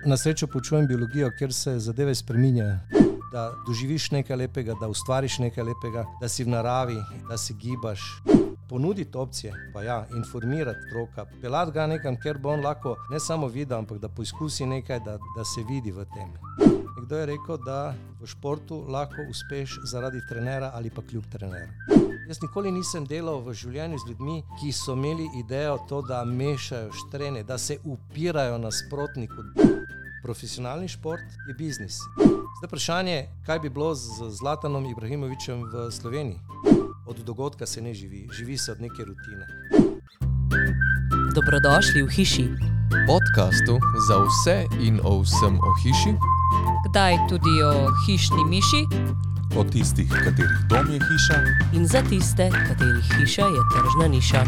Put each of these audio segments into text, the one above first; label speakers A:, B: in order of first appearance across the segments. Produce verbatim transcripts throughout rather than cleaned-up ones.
A: na srečo poučujem biologijo, kjer se zadeve spreminjajo. Da doživiš nekaj lepega, da ustvariš nekaj lepega, da si v naravi, da se gibaš. Ponuditi opcije, pa ja, informirati otroka, pelati ga nekam, kjer bo on lahko ne samo videl, ampak da poizkusi nekaj, da, da se vidi v tem. Nekdo je rekel, da v športu lahko uspeš zaradi trenera ali pa kljub treneru. Jaz nikoli nisem delal v življenju z ljudmi, ki so imeli idejo to, da mešajo štrene, da se upirajo nasprotniku. Profesionalni šport je biznis. Zdaj vprašanje, kaj bi bilo z Zlatanom Ibrahimovićem v Sloveniji? Od dogodka se ne živi, živi se od neke rutine.
B: Dobrodošli v hiši.
C: Podcastu za vse in o vsem o hiši.
B: Kdaj tudi o hišni miši.
D: O tistih, katerih dom je hiša.
B: In za tiste, katerih hiša je tržna niša.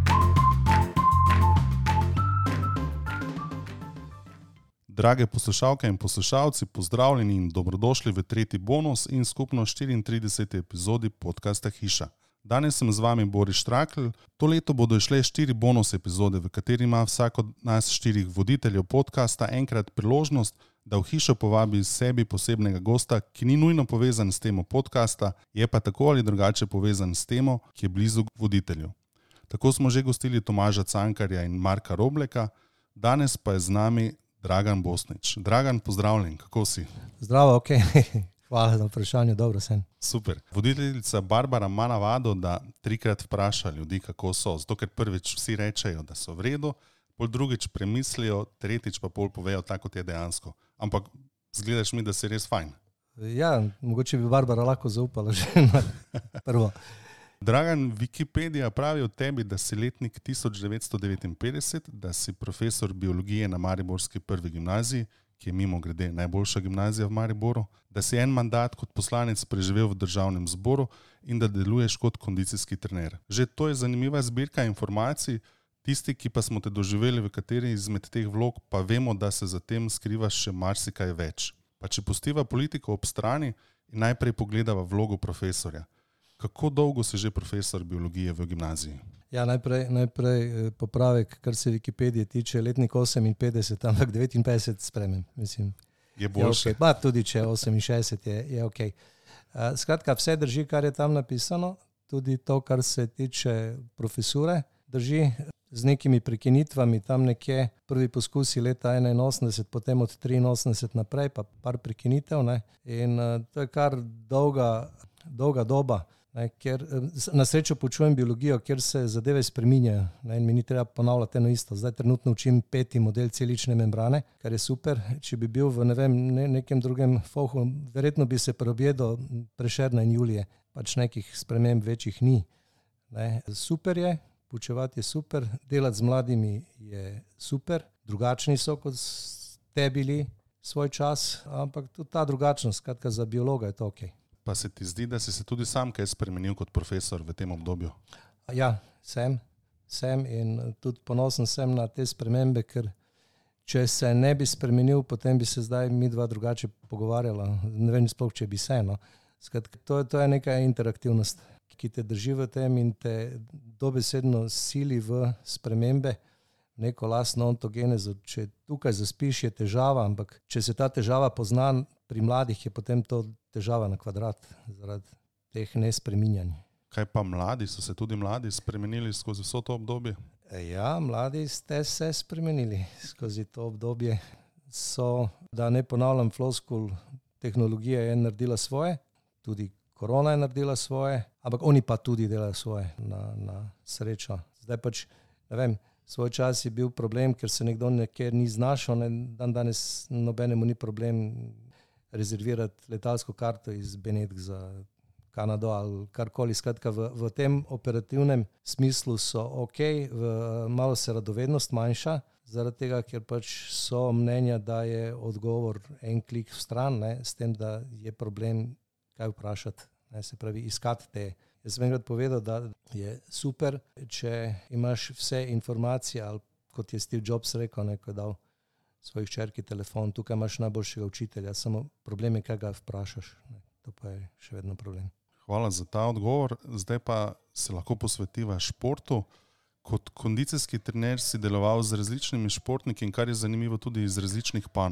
D: Drage poslušalke in poslušalci, pozdravljeni in dobrodošli v tretji bonus in skupno štiriintrideseti epizodi podcasta Hiša. Danes sem z vami Boris Štrakl. To leto bodo išle štiri bonus epizode, v kateri ima vsak od nas štirih voditeljev podcasta enkrat priložnost, da v hišo povabi sebi posebnega gosta, ki ni nujno povezan s temo podcasta, je pa tako ali drugače povezan s temo, ki je blizu voditelju. Tako smo že gostili Tomaža Cankarja in Marka Robleka, danes pa je z nami Dragan Bosnič. Dragan, pozdravljen, kako si?
A: Zdravo, ok. Hvala za vprašanje, dobro sem.
D: Super. Voditeljica Barbara ima navado, da trikrat vpraša ljudi, kako so. Zato, ker prvič vsi rečejo, da so v redu, pol drugič premislijo, tretjič pa pol povejo tako, kot je dejansko. Ampak zgledaš mi, da si res fajn.
A: Ja, mogoče bi Barbara lahko zaupala že na prvo.
D: Dragan, Wikipedija pravi o tebi, da si letnik tisoč devetsto devetinpetdeset, da si profesor biologije na mariborski prvi gimnaziji, ki je mimo grede najboljša gimnazija v Mariboru, da si en mandat kot poslanec preživel v državnem zboru in da deluješ kot kondicijski trener. Že to je zanimiva zbirka informacij, tisti, ki pa smo te doživeli v kateri izmed teh vlog, pa vemo, da se za tem skriva še marsikaj več. Pa če pustiva politiko ob strani in najprej pogledava vlogo profesorja. Kako dolgo si že profesor biologije v gimnaziji?
A: Ja, najprej, najprej popravek, kar se Wikipedije tiče, letnik oseminpetdeset, ampak devetinpetdeset spremem, mislim.
D: Je boljše.
A: Je okay. Pa tudi če oseminšestdeset je, je ok. Uh, skratka, vse drži, kar je tam napisano, tudi to, kar se tiče profesure, drži z nekimi prekinitvami, tam nekje prvi poskusi leta enainosemdeset, potem od triinosemdeset naprej, pa par prekinitev, ne? In uh, to je kar dolga, dolga doba. Ne, ker na srečo poučujem biologijo, kjer se zadeve spreminjajo, ne, in mi ni treba ponavljati eno isto. Zdaj trenutno učim peti model celične membrane, kar je super. Če bi bil v ne vem, ne, nekem drugem fohu, verjetno bi se preobjedel Prešerna in Julije. Pač nekih sprememb večjih ni. Ne. Super je, poučevati je super, delati z mladimi je super, drugačni so, kot ste bili svoj čas, ampak tudi ta drugačnost, skratka za biologa je to ok.
D: Pa se ti zdi, da si se tudi sam kaj spremenil kot profesor v tem obdobju?
A: Ja, sem. Sem in tudi ponosen sem na te spremembe, ker če se ne bi spremenil, potem bi se zdaj mi dva drugače pogovarjala. Ne vem sploh, če bi se. No. Skratka, to, to je neka interaktivnost, ki te drži v tem in te dobesedno sili v spremembe, neko lastno ontogenezo. Če tukaj zaspiš, je težava, ampak če se ta težava pozna pri mladih, je potem to težava na kvadrat zaradi teh nespreminjanj.
D: Kaj pa mladi? So se tudi mladi spremenili skozi vso to obdobje?
A: Ja, mladi ste se spremenili skozi to obdobje. So, da ne ponavljam floskul, tehnologija je naredila svoje, tudi korona je naredila svoje, ampak oni pa tudi delajo svoje na, na srečo. Zdaj pač, ne vem, svoj čas je bil problem, ker se nekdo nekjer ni znašel, ne, dan danes nobenemu ni problem rezervirati letalsko karto iz Benetk za Kanado ali karkoli. Skratka, v, v tem operativnem smislu so ok, v, malo se radovednost manjša, zaradi tega, ker pač so mnenja, da je odgovor en klik v stran, ne, s tem, da je problem kaj vprašati, ne, se pravi iskati te. Jaz sem enkrat povedal, da je super, če imaš vse informacije, ali kot je Steve Jobs rekel, neko je dal svojih čerki telefon, tukaj imaš najboljšega učitelja, samo problem je, kaj ga vprašaš. Ne, to pa je še vedno problem.
D: Hvala za ta odgovor. Zdaj pa se lahko posvetiva športu. Kot kondicijski trener si deloval z različnimi športniki in kar je zanimivo tudi iz različnih panog.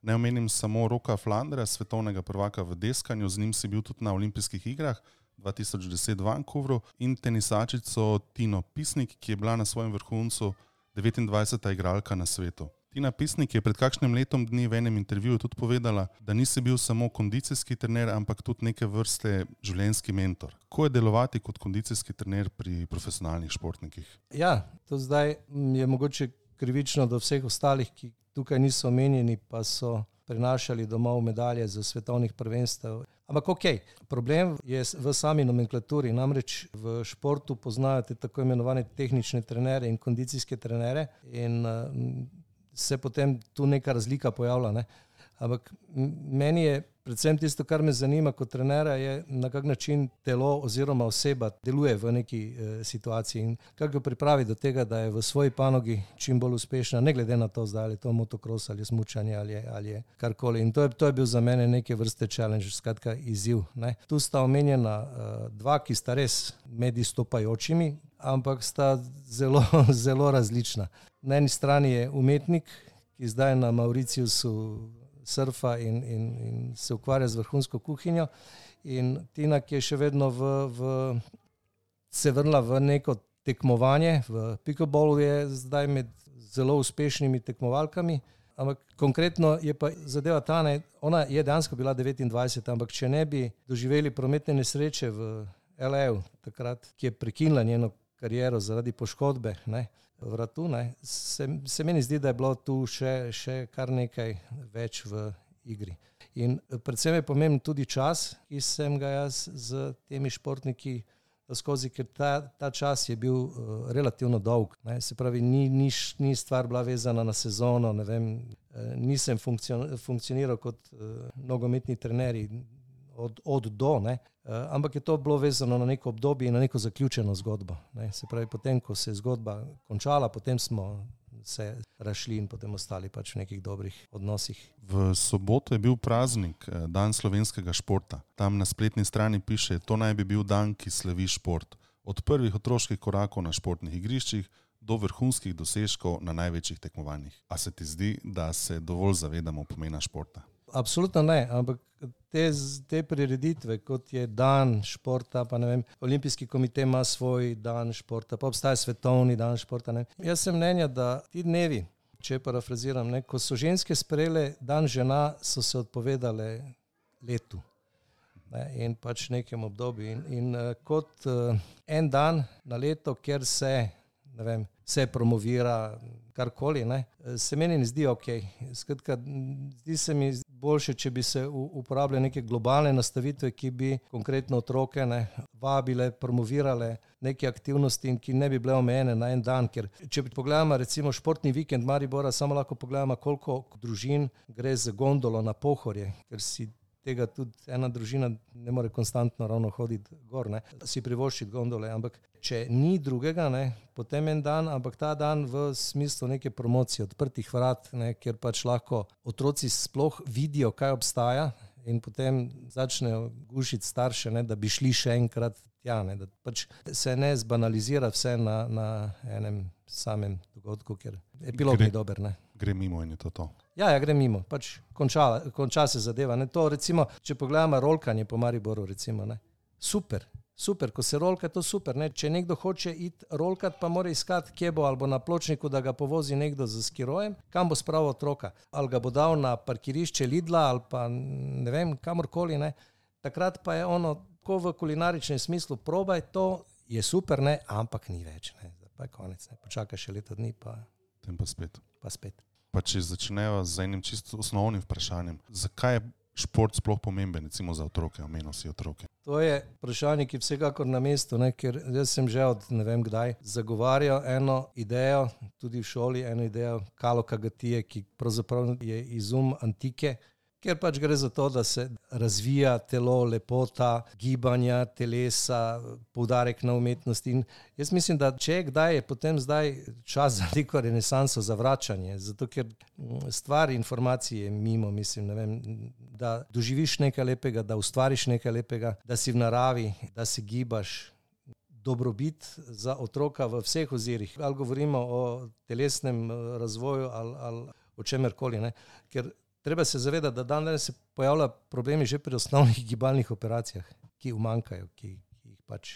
D: Ne omenim samo Roka Flandra, svetovnega prvaka v deskanju, z njim si bil tudi na olimpijskih igrah dva tisoč deset v Vancouveru, in tenisačico Tino Pisnik, ki je bila na svojem vrhuncu devetindvajseta igralka na svetu. Tina Pisnik je pred kakšnim letom dni v enem intervjuju tudi povedala, da nisi bil samo kondicijski trener, ampak tudi neke vrste življenjski mentor. Kako je delovati kot kondicijski trener pri profesionalnih športnikih?
A: Ja, to zdaj je mogoče krivično do vseh ostalih, ki tukaj niso omenjeni, pa so prinašali domov medalje za svetovnih prvenstev. Ampak ok, problem je v sami nomenklaturi, namreč v športu poznajo te tako imenovane tehnične trenere in kondicijske trenere in uh, se potem tu neka razlika pojavlja. Ne? Ampak meni je predvsem tisto, kar me zanima kot trenera, je na kak način telo oziroma oseba deluje v neki e, situaciji in kako jo pripravi do tega, da je v svoji panogi čim bolj uspešna, ne glede na to zdaj, ali je to motocross ali je smučanje ali je, ali je karkoli. In to je, to je bil za mene neke vrste challenge, skratka izziv. Ne? Tu sta omenjena uh, dva, ki sta res med izstopajočimi, ampak sta zelo, zelo različna. Na eni strani je umetnik, ki zdaj na Mauritiusu surfa in, in, in se ukvarja z vrhunsko kuhinjo, in Tina, ki je še vedno v, v, se vrnila v neko tekmovanje, v pickleball je zdaj med zelo uspešnimi tekmovalkami, ampak konkretno je pa zadeva ta, ne, ona je dejansko bila devetindvajset, ampak če ne bi doživeli prometne nesreče v L A, takrat, ki je prekinila njeno kariero zaradi poškodbe, ne, vratu, ne, se, se meni zdi, da je bilo tu še, še kar nekaj več v igri. In predvsem je pomemben tudi čas, ki sem ga jaz z temi športniki skozi, ker ta, ta čas je bil uh, relativno dolg. Ne. Se pravi, ni, ni, ni stvar bila vezana na sezono, ne vem, uh, nisem funkcion, funkcioniral kot uh, nogometni trenerji, Od, od do, ne? Uh, ampak je to bilo vezano na neko obdobje in na neko zaključeno zgodbo. Ne? Se pravi, potem, ko se je zgodba končala, potem smo se rašli in potem ostali pač v nekih dobrih odnosih.
D: V soboto je bil praznik, dan slovenskega športa. Tam na spletni strani piše, to naj bi bil dan, ki slavi šport. Od prvih otroških korakov na športnih igriščih do vrhunskih dosežkov na največjih tekmovanjih. A se ti zdi, da se dovolj zavedamo pomena športa?
A: Absolutno ne, ampak te, te prireditve, kot je dan športa, pa ne vem, Olimpijski komite ima svoj dan športa, pa obstaja svetovni dan športa. Ne. Jaz sem mnenja, da ti dnevi, če parafraziram, ne, ko so ženske sprejele dan žena, so se odpovedale letu, ne, in pač nekem obdobju. In, in uh, kot uh, en dan na leto, kjer se, ne vem, se promovira karkoli, ne, se meni ne zdi ok. Skratka, zdi se mi boljše, če bi se uporabljale neke globalne nastavitve, ki bi konkretno otroke, ne, vabile, promovirale neke aktivnosti in ki ne bi bile omejene na en dan. Ker če pogledamo recimo športni vikend Maribora, samo lahko pogledamo, koliko družin gre z gondolo na Pohorje, ker si tega tudi ena družina ne more konstantno ravno hoditi gor, ne, si privoščiti gondole, ampak če ni drugega, ne, potem en dan, ampak ta dan v smislu neke promocije, odprtih vrat, ne, kjer pač lahko otroci sploh vidijo, kaj obstaja in potem začnejo gušiti starše, ne, da bi šli še enkrat tja, ne, da pač se ne zbanalizira vse na, na enem samem dogodku, ker epilog ni dober, ne.
D: Gre mimo in je to to.
A: Ja, ja, gre mimo, pač konča, konča se zadeva. Ne? To recimo, če pogledamo rolkanje po Mariboru, recimo, ne? Super, super, ko se rolka, to super. Ne? Če nekdo hoče iti rolkat, pa mora iskati, kje bo, ali bo na pločniku, da ga povozi nekdo z skirojem, kam bo spravil otroka. Ali ga bo dal na parkirišče Lidla, ali pa ne vem, kamorkoli. Ne? Takrat pa je ono, ko v kulinaričnem smislu probaj, to je super, ne? Ampak ni več. Ne? Pa je konec, ne? Počaka še leto dni, pa,
D: Tem pa spet.
A: pa spet.
D: Pa če začnejo z enim čisto osnovnim vprašanjem, zakaj je šport sploh pomemben, recimo za otroke, omenil si otroke?
A: To je vprašanje, ki je vsekakor na mestu, ne, ker jaz sem že od ne vem kdaj zagovarjal eno idejo, tudi v šoli eno idejo Kalokagatije, ki pravzaprav je izum antike, ker pač gre za to, da se razvija telo, lepota, gibanja telesa, poudarek na umetnosti. In jaz mislim, da če kdaj je potem zdaj čas za neko renesanso, za vračanje, zato ker stvar informacije mimo, mislim, ne vem, da doživiš nekaj lepega, da ustvariš nekaj lepega, da si v naravi, da se gibaš, dobrobit za otroka v vseh ozirih. Ali govorimo o telesnem razvoju ali, ali o čemerkoli, ne, ker treba se zavedati, da danes se pojavlja problemi že pri osnovnih gibalnih operacijah, ki umanjkajo, ki, ki jih pač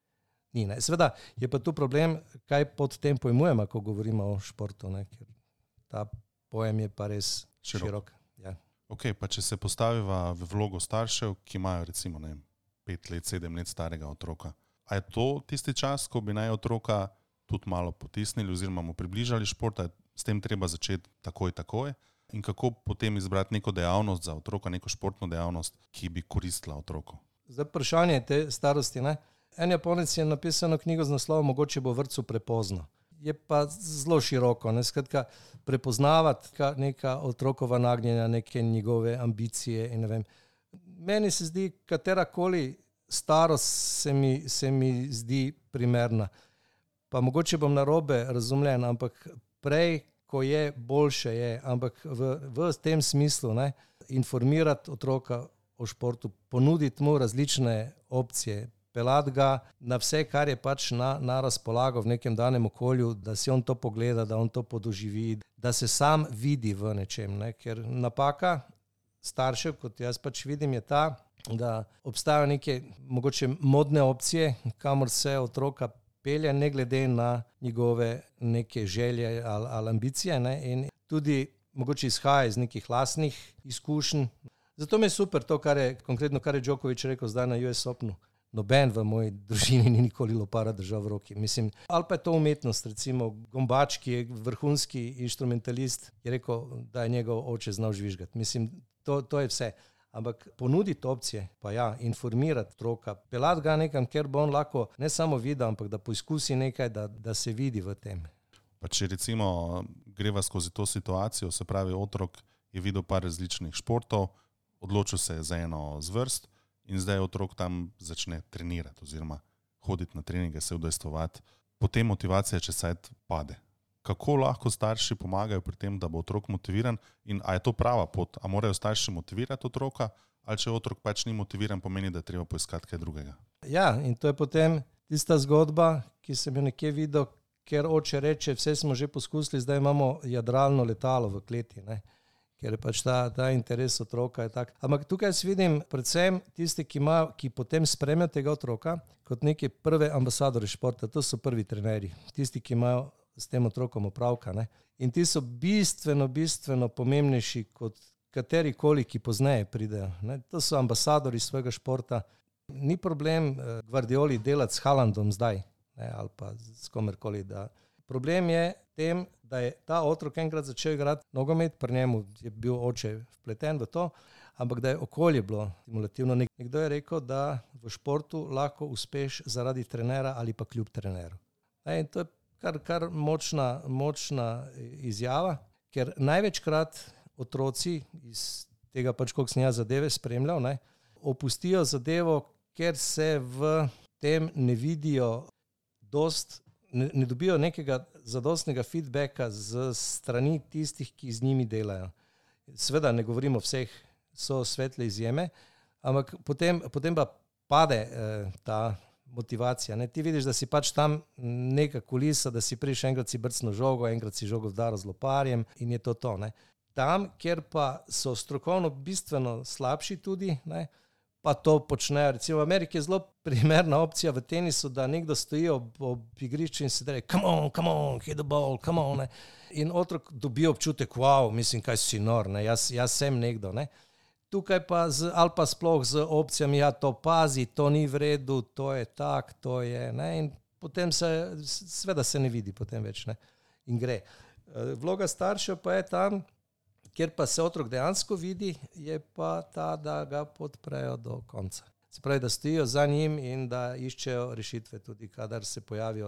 A: ni. Ne. Seveda je pa tu problem, kaj pod tem pojmujemo, ko govorimo o športu, ne, ker ta pojem je pa res širok. širok. Ja.
D: Ok, pa če se postaviva v vlogo staršev, ki imajo recimo ne, pet let, sedem let starega otroka. A je to tisti čas, ko bi naj otroka tudi malo potisnili oziroma mu približali šport, a s tem treba začeti takoj, takoj? In kako potem izbrati neko dejavnost za otroka, neko športno dejavnost, ki bi koristila otroku?
A: Zdaj vprašanje te starosti. Ne? En Japonec je napisano knjigo z naslovom Mogoče bo v vrtcu prepozno. Je pa zelo široko. Ne? Skratka, prepoznavati neka otrokova nagnjenja, neke njegove ambicije. In ne vem. Meni se zdi, katerakoli starost se mi, se mi zdi primerna. Pa mogoče bom narobe razumljen, ampak prej, ko je, boljše je. Ampak v, v tem smislu, ne, informirati otroka o športu, ponuditi mu različne opcije, pelati ga na vse, kar je pač na, na razpolago v nekem danem okolju, da si on to pogleda, da on to podoživi, da se sam vidi v nečem. Ne. Ker napaka staršev, kot jaz pač vidim, je ta, da obstajajo neke mogoče modne opcije, kamor se otroka pelje, ne glede na njegove neke želje ali, ali ambicije. Ne? In tudi mogoče izhaja iz nekih lastnih izkušenj. Zato mi je super to, kar je konkretno, kar je Djokovic rekel zdaj na U S Openu. Noben v moji družini ni nikoli lopara držal v roki. Mislim, ali pa je to umetnost, recimo Gombač, ki je vrhunski inštrumentalist, je rekel, da je njegov oče znal žvižgati. Mislim, to, to je vse. Ampak ponuditi opcije, pa ja, informirati otroka, pelati ga nekam, ker bo on lahko ne samo videl, ampak da poizkusi nekaj, da, da se vidi v tem.
D: Pa če recimo greva skozi to situacijo, se pravi otrok je videl par različnih športov, odločil se je za eno zvrst in zdaj otrok tam začne trenirati oziroma hoditi na treninge, se udejstvovati. Potem motivacija čez sajt pade. Kako lahko starši pomagajo pri tem, da bo otrok motiviran in a je to prava pot? A morajo starši motivirati otroka ali če otrok pač ni motiviran, pomeni, da je treba poiskati kaj drugega?
A: Ja, in to je potem tista zgodba, ki sem jo nekje videl, ker oče reče, vse smo že poskusili, zdaj imamo jadralno letalo v kleti, ne? Ker je pač ta, ta interes otroka je tak. Ampak tukaj jaz vidim predvsem tisti, ki, ima, ki potem spremljajo tega otroka kot neke prve ambasadore športa, to so prvi trenerji, tisti, ki imajo s tem otrokom opravka. Ne? In ti so bistveno, bistveno pomembnejši kot katerikoli, ki pozneje pridejo. Ne? To so ambasadori svojega športa. Ni problem eh, Guardioli delati s Haalandom zdaj, ne? Ali pa s komerkoli. Da. Problem je tem, da je ta otrok enkrat začel igrati nogomet, pri njemu je bil oče vpleten v to, ampak da je okolje bilo stimulativno. Nekdo je rekel, da v športu lahko uspeš zaradi trenera ali pa kljub treneru. Ne? In to je Kar, kar močna, močna izjava, ker največkrat otroci iz tega pač, koliko sem jaz zadeve spremljal, ne, opustijo zadevo, ker se v tem ne vidijo dost, ne, ne dobijo nekega zadostnega feedbacka z strani tistih, ki z njimi delajo. Seveda ne govorimo vseh, so svetle izjeme, ampak potem, potem pa pade eh, ta motivacija. Ne? Ti vidiš, da si pač tam neka kulisa, da si priš enkrat si brcno žogo, enkrat si žogo vdaro z loparjem in je to to. Ne? Tam, kjer pa so strokovno bistveno slabši tudi, ne? Pa to počnejo. Recimo v Ameriki je zelo primerna opcija v tenisu, da nekdo stoji ob, ob igrišču in se reče, come on, come on, hit the ball, come on. Ne? In otrok dobi občutek, wow, mislim, kaj si nor, ne? Jaz, jaz sem nekdo. Ne? Tukaj pa, z, ali pa sploh z opcijami, ja, to pazi, to ni v redu, to je tak, to je, ne, in potem se, sveda se ne vidi potem več, ne, in gre. Vloga staršev pa je tam, kjer pa se otrok dejansko vidi, je pa ta, da ga podprejo do konca. Se pravi, da stojijo za njim in da iščejo rešitve tudi, kadar se pojavijo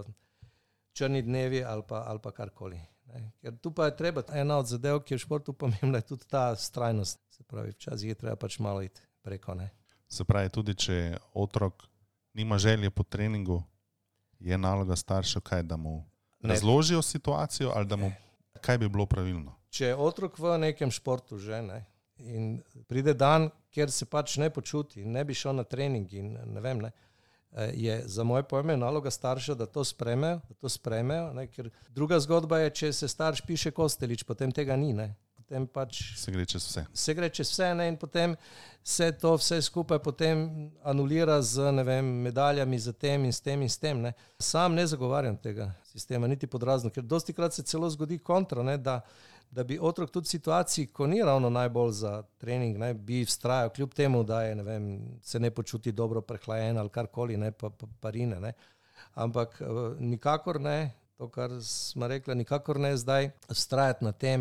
A: črni dnevi ali pa, ali pa karkoli. Ne. Ker tu pa je treba, ena od zadev, ki je v športu pomembna, je tudi ta strajnost. Se pravi, včasih je treba pač malo iti preko. Ne.
D: Se pravi, tudi če otrok nima želje po treningu, je naloga staršev kaj, da mu ne razložijo situacijo ali da mu kaj bi bilo pravilno?
A: Če je otrok v nekem športu že, ne, in pride dan, kjer se pač ne počuti, ne bi šel na trening in ne vem, ne, je za moje pojme naloga starša, da to spremejo, da to spremejo, ne, ker druga zgodba je, če se starš piše Kostelić, potem tega ni, ne. potem pač
D: se gre čez vse.
A: Se gre čez vse, ne, in potem se to vse skupaj potem anulira z, ne vem, medaljami za tem in s tem in s tem, ne. Sam ne zagovarjam tega sistema, niti pod razno, ker dosti krat se celo zgodi kontra, ne, da, da bi otrok tudi v situaciji, ko ni ravno najbolj za trening, ne, bi vztrajal, kljub temu, da je, ne vem, se ne počuti dobro prehlajen ali karkoli, ne, pa, pa parine, ne. Ampak nikakor ne, to, kar smo rekli, nikakor ne zdaj vztrajati na tem,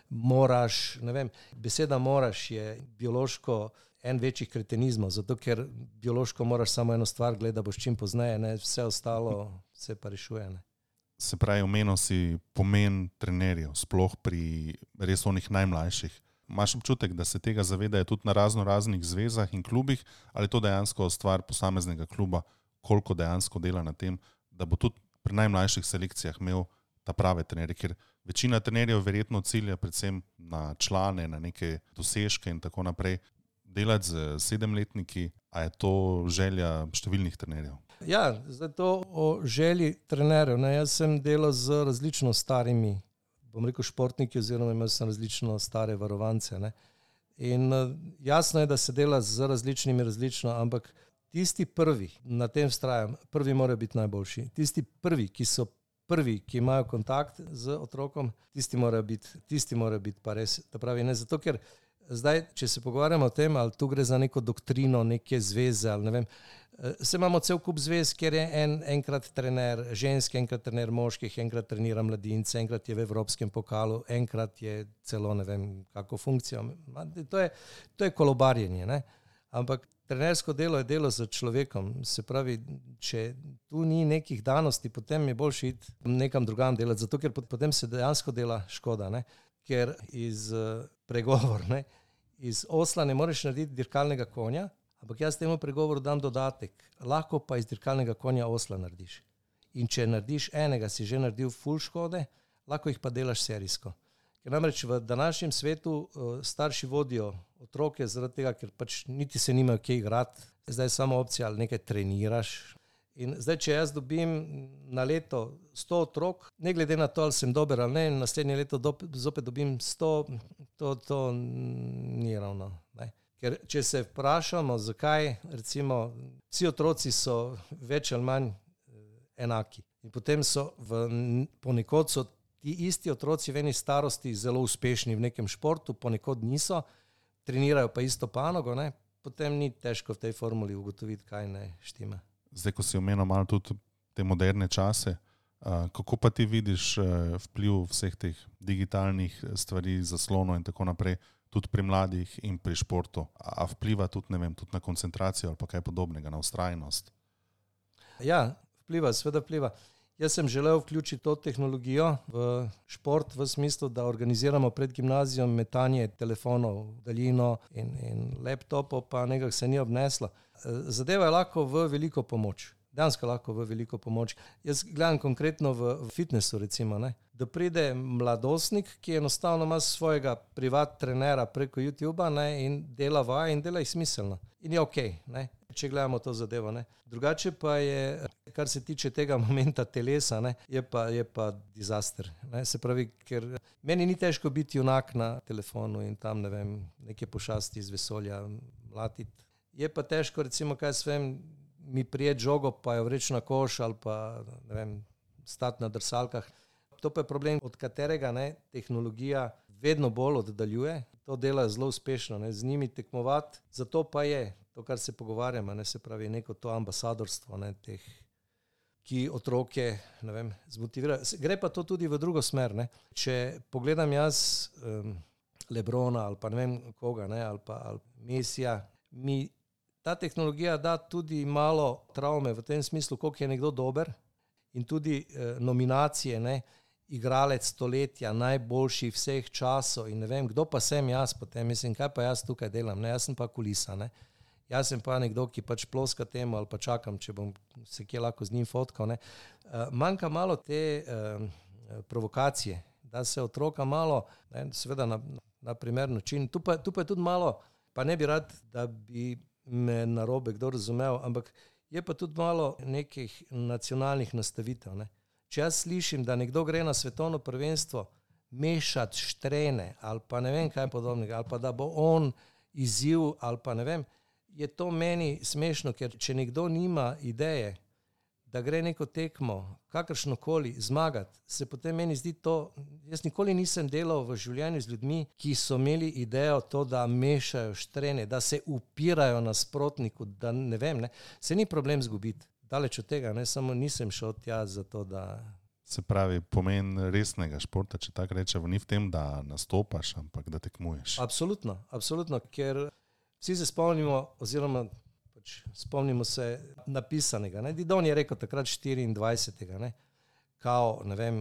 A: moraš, ne vem, beseda moraš je biološko en večjih kretenizmov, zato ker biološko moraš samo eno stvar gledati, da boš čim pozneje, ne, vse ostalo se pa rešuje, ne.
D: Se pravi, omenil si pomen trenerjev, sploh pri res onih najmlajših. Imaš občutek, da se tega zavedajo tudi na razno raznih zvezah in klubih, ali to dejansko stvar posameznega kluba, koliko dejansko dela na tem, da bo tudi pri najmlajših selekcijah imel ta prave trenerje, ker večina trenerjev verjetno cilja predvsem na člane, na neke dosežke in tako naprej. Delati z sedemletniki, a je to želja številnih trenerjev?
A: Ja, zdaj to o želji trenerjev, ne, jaz sem delal z različno starimi, bom rekel športniki, oziroma imel sem različno stare varovance, ne. In jasno je, da se dela z različnimi različno, ampak tisti prvi, na tem vztrajam, prvi morajo biti najboljši. Tisti prvi, ki so prvi, ki imajo kontakt z otrokom, tisti morajo biti, tisti morajo biti pa res, da pravi ne, zato ker zdaj, če se pogovarjamo o tem, ali tu gre za neko doktrino, neke zveze, ali ne vem, se imamo cel kup zvez, kjer je en, enkrat trener ženske, enkrat trener moških, enkrat trenira mladince, enkrat je v evropskem pokalu, enkrat je celo, ne vem, kako funkcijo. To je, to je kolobarjenje, ne. Ampak trenersko delo je delo z človekom, se pravi, če tu ni nekih danosti, potem je boljše iti nekam drugam delati, zato ker potem se dejansko dela škoda, ne? Ker iz pregovor, ne? Iz osla ne moreš narediti dirkalnega konja, ampak jaz temu pregovoru dam dodatek, lahko pa iz dirkalnega konja osla narediš. In če narediš enega, si že naredil ful škode, lahko jih pa delaš serijsko. Ker namreč v današnjem svetu uh, starši vodijo otroke zaradi tega, ker pač niti se nimajo kje igrati, zdaj je samo opcija, ali nekaj treniraš. In zdaj, če jaz dobim na leto sto otrok, ne glede na to, ali sem dober ali ne, naslednje leto dop, zopet dobim sto, to, to ni ravno. Ne. Ker če se vprašamo, zakaj, recimo, vsi otroci so več ali manj enaki. In potem so v, ponekod so ti isti otroci v eni starosti zelo uspešni v nekem športu, ponekod niso, trenirajo pa isto panogo, ne? Potem ni težko v tej formuli ugotoviti, kaj ne štima.
D: Zdaj, ko si omenil malo tudi te moderne čase, kako pa ti vidiš vpliv vseh teh digitalnih stvari, zaslonov in tako naprej, tudi pri mladih in pri športu? A vpliva tudi, ne vem, tudi na koncentracijo ali pa kaj podobnega, na vztrajnost?
A: Ja, vpliva, seveda vpliva. Jaz sem želel vključiti to tehnologijo v šport v smislu, da organiziramo pred gimnazijom metanje telefonov v daljino in, in laptopov, pa nekako se ni obneslo. Zadeva je lahko v veliko pomoč. Dejansko lahko v veliko pomoč. Jaz gledam konkretno v, v fitnessu, recimo, ne? Da pride mladostnik, ki enostavno ima svojega privat trenera preko YouTubea, ne? In dela vaje in dela jih smiselno. In je okej, ne? Če gledamo to zadevo, ne. Drugače pa je, kar se tiče tega momenta telesa, ne, je pa, je pa disaster, ne. Se pravi, ker meni ni težko biti junak na telefonu in tam, ne vem, neke pošasti iz vesolja mlatiti. Je pa težko, recimo, kaj s vem, mi prijeti žogo, pa jo vreči na koš ali pa, ne vem, stati na drsalkah. To pa je problem, od katerega, ne, tehnologija vedno bolj oddaljuje. To dela zelo uspešno, ne, z njimi tekmovati, zato pa je to, kar se pogovarjamo, ne, se pravi neko to ambasadorstvo, ne, teh, ki otroke, ne vem, zmotivira. Gre pa to tudi v drugo smer, ne. Če pogledam jaz um, Lebrona ali pa ne vem koga, ne, ali pa ali Mesija, mi ta tehnologija da tudi malo travme v tem smislu, koliko je nekdo dober in tudi eh, nominacije, ne, igralec stoletja, najboljši vseh časov in ne vem, kdo pa sem jaz potem, mislim, kaj pa jaz tukaj delam, ne, jaz sem pa kulisa, ne. Jaz sem pa nekdo, ki pač ploska temu ali pa čakam, če bom se kje lahko z njim fotkal, ne. Uh, manjka malo te uh, provokacije, da se otroka malo, ne, seveda na, na primer način, tu pa, tu pa je tudi malo, pa ne bi rad, da bi me narobe kdo razumel, ampak je pa tudi malo nekih nacionalnih nastavitev, ne. Če jaz slišim, da nekdo gre na svetovno prvenstvo, mešati štrene ali pa ne vem kaj podobnega, ali pa da bo on izziv ali pa ne vem, je to meni smešno, ker če nekdo nima ideje, da gre neko tekmo, kakršnokoli zmagati, se potem meni zdi to, jaz nikoli nisem delal v življenju z ljudmi, ki so imeli idejo to, da mešajo štrene, da se upirajo nasprotniku, da ne vem, ne, se ni problem zgubiti. Daleč od tega, ne, samo nisem šel tja zato, da...
D: Se pravi, pomen resnega športa, če tako rečemo, ni v tem, da nastopaš, ampak da tekmuješ.
A: Absolutno, absolutno, ker vsi se spomnimo, oziroma pač spomnimo se napisanega. Ne? Didon je rekel takrat štiriindvajsetega Ne? Kao, ne vem,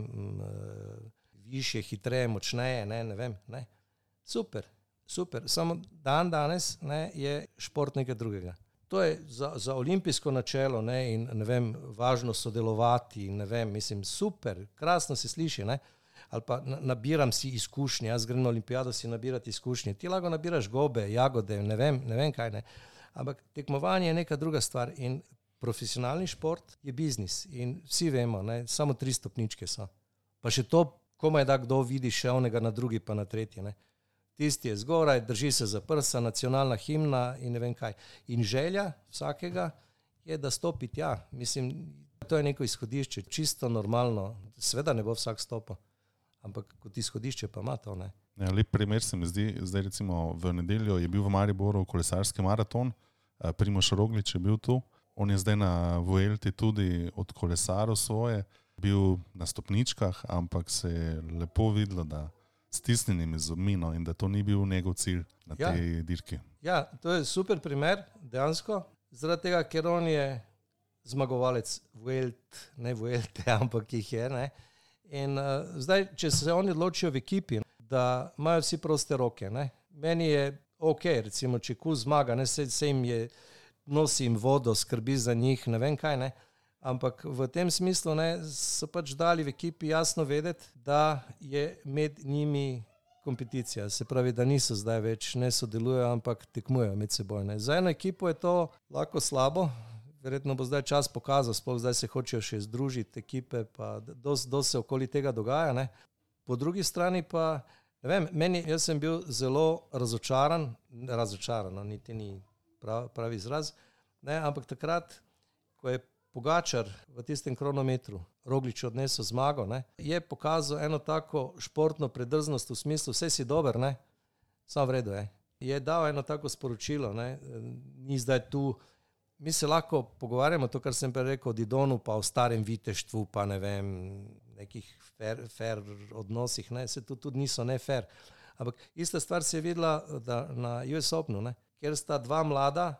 A: više, hitreje, močneje, ne, ne vem. Ne? Super, super. Samo dan danes ne, je šport nekaj drugega. To je za, za olimpijsko načelo ne, in ne vem, važno sodelovati, ne vem, mislim, super, krasno se sliši, ne. Ali pa nabiram si izkušnje, jaz grem na olimpijado si nabirati izkušnje. Ti lahko nabiraš gobe, jagode, ne vem, ne vem kaj ne. Ampak tekmovanje je neka druga stvar in profesionalni šport je biznis in vsi vemo, ne, samo tri stopničke so. Pa še to, komaj da kdo vidi še onega na drugi pa na tretji, ne. Tisti je zgoraj, drži se za prsa, nacionalna himna in ne vem kaj. In želja vsakega je, da stopi tja. Mislim, to je neko izhodišče, čisto normalno. Sveda ne bo vsak stopil, ampak kot izhodišče pa ima to, ne.
D: Ja, lep primer se mi zdi, zdaj recimo v nedeljo je bil v Mariboru kolesarski maraton, Primož Roglič je bil tu, on je zdaj na Vuelti tudi od kolesarov svoje, bil na stopničkah, ampak se je lepo videlo, da stisnjenimi zobmi in da to ni bil njegov cilj na
A: ja.
D: tej dirki.
A: Ja, to je super primer, dejansko, zaradi tega, ker on je zmagovalec Vuelt, ne Vuelte, ampak jih je, ne. In uh, zdaj, če se oni odločijo v ekipi, da imajo vsi proste roke, ne. Meni je ok, recimo, če Kul zmaga, ne, se, se jim je, nosi jim vodo, skrbi za njih, ne vem kaj, ne. Ampak v tem smislu ne, so pač dali v ekipi jasno vedeti, da je med njimi kompeticija. Se pravi, da niso zdaj več, ne sodelujejo, ampak tekmujejo med seboj. Ne. Za eno ekipo je to lahko slabo, verjetno bo zdaj čas pokazal, sploh zdaj se hočejo še združiti ekipe, pa dosti dos se okoli tega dogaja. Ne. Po drugi strani pa, ne vem, meni, jaz sem bil zelo razočaran, razočaran, no, niti ni prav, pravi izraz, ne, ampak takrat, ko je Pogačar v tistem kronometru Roglič odnesel zmago, ne, je pokazal eno tako športno predrznost v smislu, vse si dober, ne, samo v redu je. Je dal eno tako sporočilo, ne, ni zdaj tu, mi se lahko pogovarjamo to, kar sem prej rekel o Didonu, pa o starem viteštvu, pa ne vem, nekih fair, fair odnosih, ne, se tu tudi niso ne fair. Ampak ista stvar se je videla da, na U S Openu, ne, kjer sta dva mlada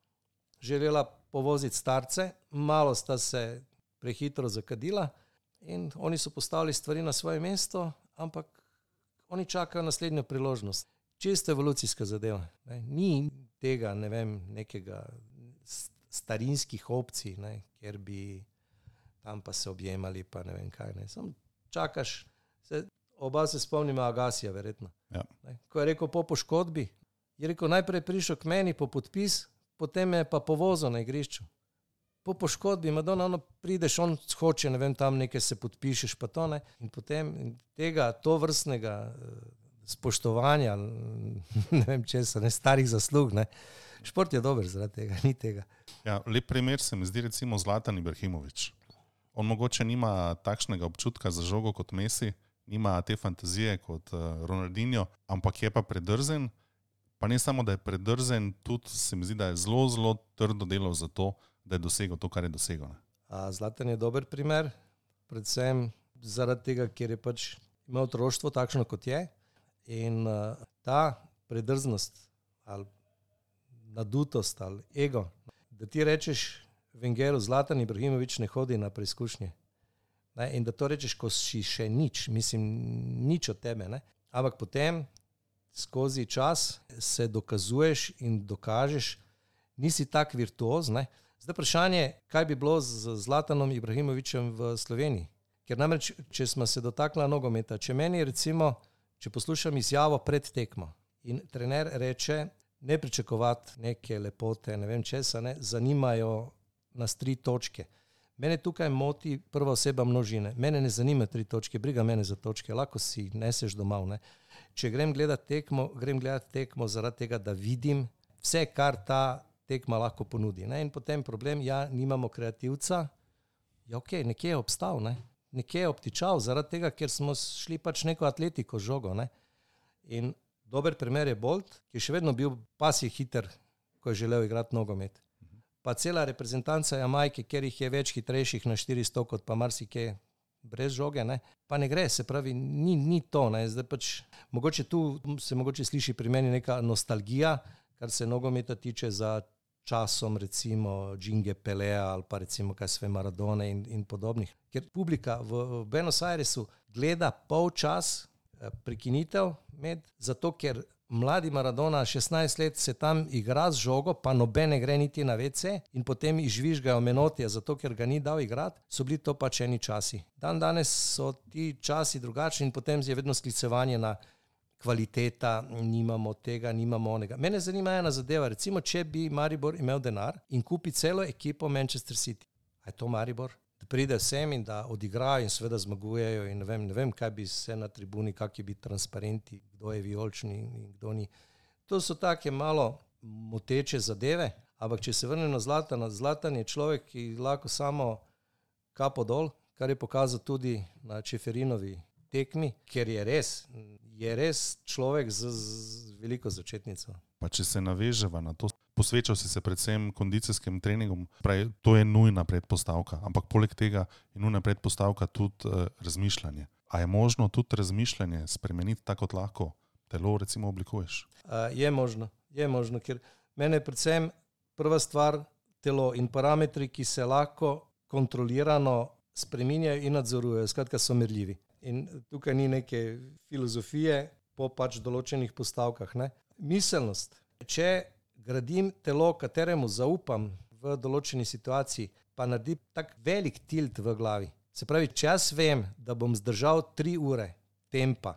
A: želela povoziti starce, malo sta se prehitro zakadila in oni so postavili stvari na svoje mesto, ampak oni čakajo naslednjo priložnost. Čisto evolucijska zadeva. Ne. Ni tega, ne vem, nekega starinskih opcij, ne, kjer bi tam pa se objemali, pa ne vem kaj. Ne. Sam čakaš, se, oba se spomnimo Agasija, verjetno.
D: Ja.
A: Ne. Ko je rekel po poškodbi, je rekel najprej prišel k meni po podpis, potem je pa povozil na igrišču. Po poškodbi, Madonna, ono prideš, on hoče, ne vem, tam nekaj se podpišeš, pa to ne. In potem tega, to vrstnega spoštovanja, ne vem česa, ne, starih zaslug, ne. Šport je dober zaradi tega, ni tega.
D: Ja, lep primer se mi zdi recimo Zlatan Ibrahimović. On mogoče nima takšnega občutka za žogo kot Messi, nima te fantazije kot Ronaldinho, ampak je pa predrzen. Pa ne samo, da je predrzen, tudi se mi zdi, da je zelo, zelo trdo delal za to, da je dosegel to, kar je dosegel.
A: A Zlatan je dober primer, predvsem zaradi tega, ker je pač imel otroštvo takšno, kot je. In uh, ta predrznost ali nadutost ali ego, da ti rečeš Wengeru, Zlatan Ibrahimović ne hodi na preizkušnje. Ne? In da to rečeš, ko si še nič, mislim, nič od tebe. Ne? Ampak potem skozi čas se dokazuješ in dokažeš, nisi tak virtuoz, ne. Zdaj vprašanje, kaj bi bilo z Zlatanom Ibrahimovićem v Sloveniji. Ker namreč, če smo se dotaknili nogometa, če meni recimo, če poslušam izjavo pred tekmo in trener reče, ne pričakovati neke lepote, ne vem česa, ne, zanimajo nas tri točke. Mene tukaj moti prva oseba množine. Mene ne zanima tri točke, briga mene za točke, lahko si neseš domov. Ne? Če grem gledat tekmo, grem gledat tekmo zaradi tega, da vidim vse, kar ta tekma lahko ponudi. Ne? In potem problem, ja, nimamo kreativca, ja ok, nekje je obstal, ne? Nekje je obtičal, zaradi tega, ker smo šli pač neko atletiko žogo. Ne? In dober primer je Bolt, ki je še vedno bil pasje hiter, ko je želel igrati nogomet. Pa cela reprezentanca Jamajke, ker jih je več hitrejših na štiristo, kot pa marsikje brez žoge, ne? Pa ne gre, se pravi, ni, ni to. Ne? Zdaj pač, mogoče tu se mogoče sliši pri meni neka nostalgija, kar se nogometa tiče za časom recimo Džinge Pelea ali pa recimo kaj sve Maradone in, in podobnih. Ker publika v, v Buenos Airesu gleda pol čas prekinitev med, zato ker mladi Maradona šestnajst let se tam igra z žogo, pa nobene gre niti na ve ce in potem izžvižgajo menotje, zato ker ga ni dal igrati, so bili to pač eni časi. Dan danes so ti časi drugačni in potem je vedno sklicevanje na kvaliteta, nimamo tega, nimamo onega. Mene zanima ena zadeva, recimo, če bi Maribor imel denar in kupi celo ekipo Manchester City. A je to Maribor? Da pride sem in da odigrajo in seveda zmagujejo in ne vem, ne vem, kaj bi se na tribuni, kakšni bi transparenti, kdo je vijolični in kdo ni. To so take malo moteče zadeve, ampak če se vrne na Zlatana, Zlatan je človek, ki lahko samo kapo dol, kar je pokazal tudi na Čeferinovi tekmi, ker je res, je res človek z, z veliko začetnico.
D: Pa če se naveževa na to, posvečal si se predvsem kondicijskim treningom, pravi, to je nujna predpostavka, ampak poleg tega je nujna predpostavka tudi uh, razmišljanje. A je možno tudi razmišljanje spremeniti tako, kot lahko telo recimo oblikuješ?
A: Uh, je možno, je možno, ker mene predvsem prva stvar telo in parametri, ki se lahko kontrolirano spreminjajo in nadzorujejo, skratka so merljivi. In tukaj ni neke filozofije po pač določenih postavkah. Ne? Miselnost. Če gradim telo, kateremu zaupam v določeni situaciji, pa naredi tak velik tilt v glavi. Se pravi, če jaz vem, da bom zdržal tri ure tempa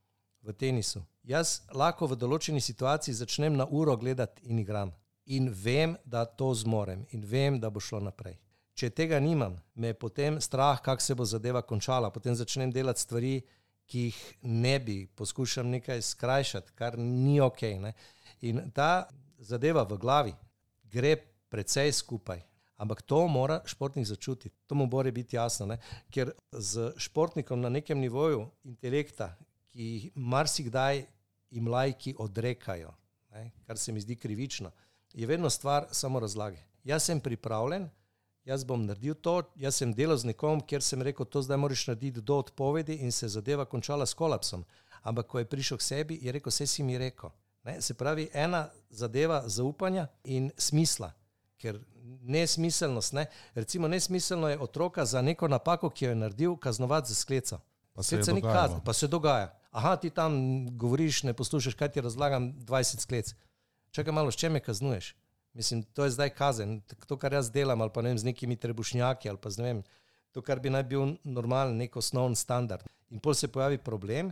A: v tenisu, jaz lahko v določeni situaciji začnem na uro gledati in igram. In vem, da to zmorem in vem, da bo šlo naprej. Če tega nimam, me je potem strah, kako se bo zadeva končala. Potem začnem delati stvari, ki jih ne bi, poskušam nekaj skrajšati, kar ni okej. Ne? In ta zadeva v glavi gre precej skupaj. Ampak to mora športnik začutiti. To mu mora biti jasno. Ne? Ker z športnikom na nekem nivoju intelekta, ki marsikdaj jim laiki odrekajo, ne? Kar se mi zdi krivično, je vedno stvar samo razlage. Jaz sem pripravljen, jaz bom naredil to, jaz sem delal z nekom, kjer sem rekel, to zdaj moraš narediti do odpovedi in se zadeva končala s kolapsom. Ampak ko je prišel k sebi, je rekel, vse si mi rekel. Ne? Se pravi, ena zadeva zaupanja in smisla, ker nesmiselnost, ne? Recimo nesmiselno je otroka za neko napako, ki jo je naredil, kaznovati za skleco.
D: Pa se je dogajalo.
A: Pa se dogaja. Aha, ti tam govoriš, ne poslušaš, kaj ti razlagam, dvajset sklec. Čakaj malo, s čem me kaznuješ? Mislim, to je zdaj kazen. To, kar jaz delam, ali pa ne vem, z nekimi trebušnjaki, ali pa z ne vem, to, kar bi naj bil normalen, nek osnovni standard. In potem se pojavi problem,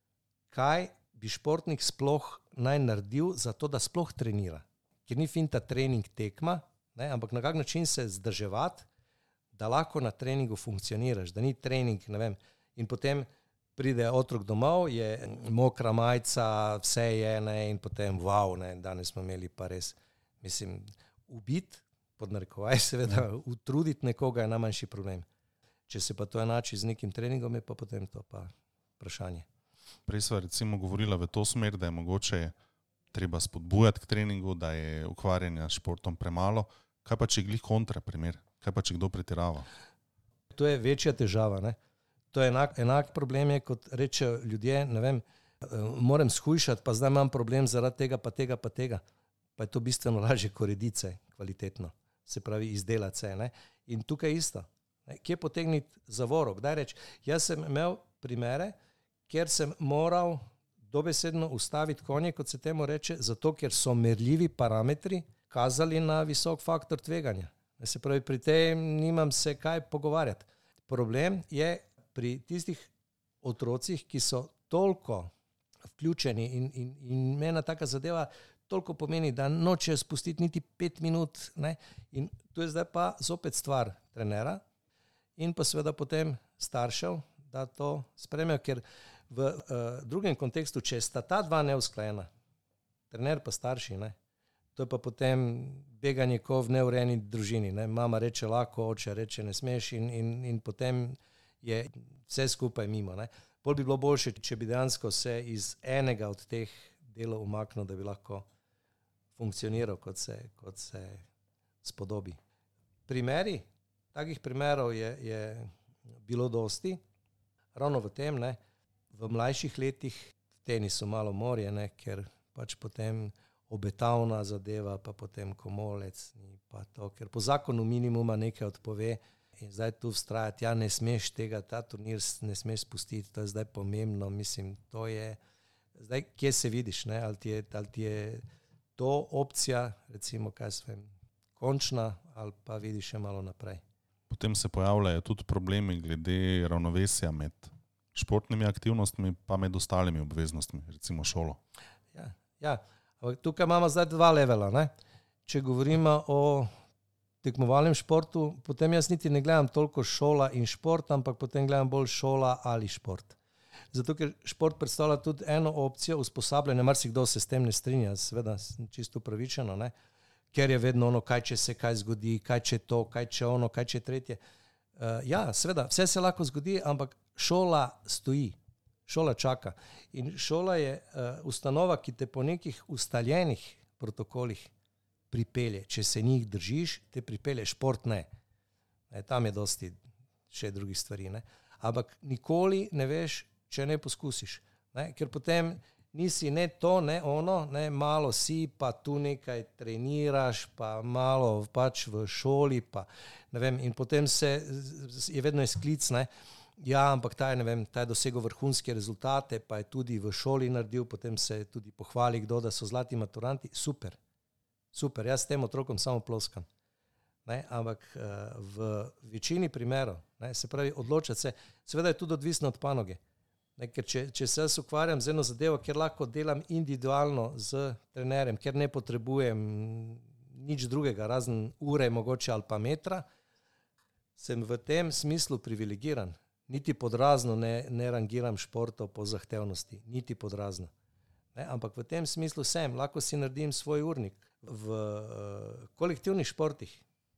A: kaj bi športnik sploh naj naredil za to, da sploh trenira. Ker ni finta trening tekma, ne, ampak na kak način se zdrževati, da lahko na treningu funkcioniraš, da ni trening, ne vem, in potem pride otrok domov, je mokra majica, vse je, ne, in potem, wow, ne, danes smo imeli pa res. Mislim, ubiti, pod narekovaj seveda, utruditi nekoga je najmanjši problem. Če se pa to enači z nekim treningom, je pa potem to pa vprašanje.
D: Prej sva recimo govorila v to smer, da je mogoče treba spodbujati k treningu, da je ukvarjanja s športom premalo. Kaj pa če je glih kontra primer? Kaj pa če kdo pretirava?
A: To je večja težava. Ne? To je enak, enak problem, je, kot rečejo ljudje, ne vem, moram shujšati, pa zdaj imam problem zaradi tega, pa tega, pa tega. Pa je to bistveno lažje koredice, kvalitetno, se pravi izdelati se. Ne? In tukaj isto. Ne? Kje potegniti zavoro? Kdaj reči? Jaz sem imel primere, kjer sem moral dobesedno ustaviti konje, kot se temu reče, zato ker so merljivi parametri kazali na visok faktor tveganja. Ne? Se pravi, pri tem nimam se kaj pogovarjati. Problem je pri tistih otrocih, ki so toliko vključeni in, in, in mena taka zadeva toliko pomeni, da noče spustiti niti pet minut. Ne? In tu je zdaj pa zopet stvar trenera, in pa seveda potem staršev, da to spremljajo, ker v uh, drugem kontekstu, če sta ta dva neusklajena, trener pa starši, ne, to je pa potem beganje ko v neurejeni družini. Ne. Mama reče lahko, oče reče ne smeš in, in, in potem je vse skupaj mimo. Ne. Bolj bi bilo boljše, če bi dejansko se iz enega od teh delov umaknil, da bi lahko funkcioniral, kot se, kot se spodobi. Primeri, takih primerov je, je bilo dosti, ravno v tem, ne, v mlajših letih tenisu malo morje, ne, ker pač potem obetavna zadeva, pa potem komolec, pa to, ker po zakonu minimuma nekaj odpove in zdaj tu vztrajati, ja ne smeš tega, ta turnir ne smeš spustiti, to je zdaj pomembno, mislim, to je, zdaj kje se vidiš, ne, ali ti je, ali ti je to opcija, recimo, kaj svem, končna, ali pa vidiš še malo naprej.
D: Potem se pojavljajo tudi problemi glede ravnovesja med športnimi aktivnostmi pa med ostalimi obveznostmi, recimo šolo.
A: Ja, ja. Tukaj imamo zdaj dva levela. Ne? Če govorimo o tekmovalnem športu, potem jaz niti ne gledam toliko šola in šport, ampak potem gledam bolj šola ali šport. Zato, ker šport predstavlja tudi eno opcijo usposabljanja, marsikdo se s tem ne strinja, seveda čisto upravičeno, ne? Ker je vedno ono, kaj če se kaj zgodi, kaj če to, kaj če ono, kaj če tretje. Uh, ja, seveda, vse se lahko zgodi, ampak šola stoji, šola čaka. In šola je uh, ustanova, ki te po nekih ustaljenih protokolih pripelje. Če se njih držiš, te pripelje, šport ne. ne tam je dosti še drugih stvari. Ne? Ampak nikoli ne veš, če ne poskusiš. Ne? Ker potem nisi ne to, ne ono, ne, malo si, pa tu nekaj treniraš, pa malo pač v šoli, pa ne vem, in potem se, je vedno sklic, ne, ja, ampak ta je, ne vem, ta je dosegel vrhunske rezultate, pa je tudi v šoli naredil, potem se tudi pohvali kdo, da so zlati maturanti, super, super, jaz s tem otrokom samo ploskam. Ne, ampak v večini primerov, ne, se pravi, odločati se, seveda je tudi odvisno od panoge. Ne, ker če, če se jaz ukvarjam z eno zadevo, ker lahko delam individualno z trenerjem, ker ne potrebujem nič drugega, razen ure mogoče ali pa metra, sem v tem smislu privilegiran. Niti podrazno ne, ne rangiram športov po zahtevnosti, niti podrazno. Ne, ampak v tem smislu sem, lahko si naredim svoj urnik. V uh, kolektivnih športih,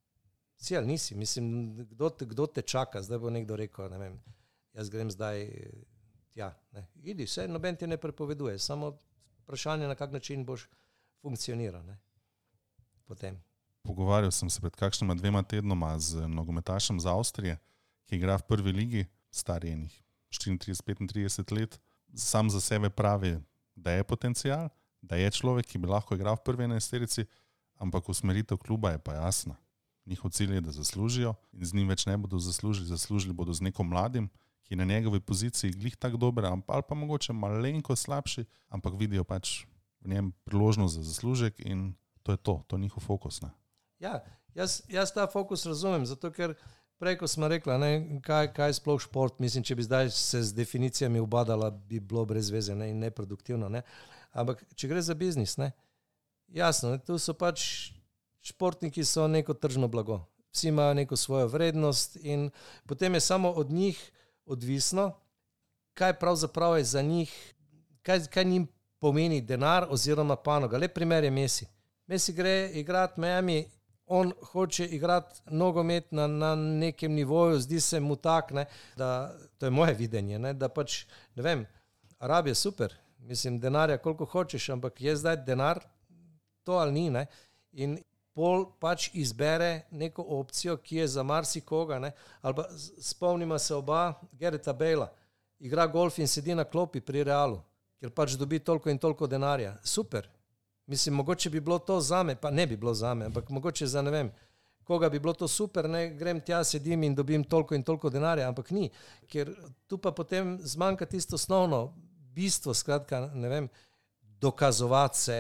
A: si ali nisi, mislim, kdo te, kdo te čaka, zdaj bo nekdo rekel, ne vem, jaz grem zdaj... Ja, ne. Idi, vse, noben ti ne prepoveduje, samo vprašanje, na kak način boš funkcioniral. Ne. Potem.
D: Pogovarjal sem se pred kakšnima dvema tednoma z nogometašem z Avstrije, ki igra v prvi ligi, star enih štiriintrideset petintrideset let, sam za sebe pravi, da je potencial, da je človek, ki bi lahko igral v prvi enajsterici, ampak usmeritev kluba je pa jasna. Njihov cilj je, da zaslužijo in z njim več ne bodo zaslužili, zaslužili bodo z nekom mladim, ki je na njegovi poziciji glih tako dober, ali pa mogoče malenko slabši, ampak vidijo pač v njem priložnost za zaslužek in to je to, to je njihov fokus. Ne?
A: Ja, jaz, jaz ta fokus razumem, zato ker prej, ko smo rekla, ne, kaj, kaj je sploh šport, mislim, če bi zdaj se z definicijami ubadala, bi bilo brez veze, ne, in neproduktivno, ne. Ampak če gre za biznis, ne, jasno, ne, tu so pač športniki so neko tržno blago. Vsi imajo neko svojo vrednost in potem je samo od njih odvisno, kaj pravzaprav je za njih, kaj, kaj njim pomeni denar oziroma panoga. Lep primer je Messi. Messi gre igrati Miami, on hoče igrati nogomet na, na nekem nivoju, zdi se mu tak, ne, da, to je moje videnje, ne, da pač, ne vem, Arabija je super, mislim, denarja koliko hočeš, ampak je zdaj denar to ali ni, ne, in pol pač izbere neko opcijo, ki je za marsikoga, ne, ali pa spomnimo se oba Gareta Bale'a, igra golf in sedi na klopi pri Realu, ker pač dobi toliko in toliko denarja. Super. Mislim, mogoče bi bilo to zame, pa ne bi bilo zame, ampak mogoče za ne vem, koga bi bilo to super, ne, grem tja, sedim in dobim toliko in toliko denarja, ampak ni, ker tu pa potem zmanjka tisto osnovno bistvo, skratka, ne vem, dokazovati se,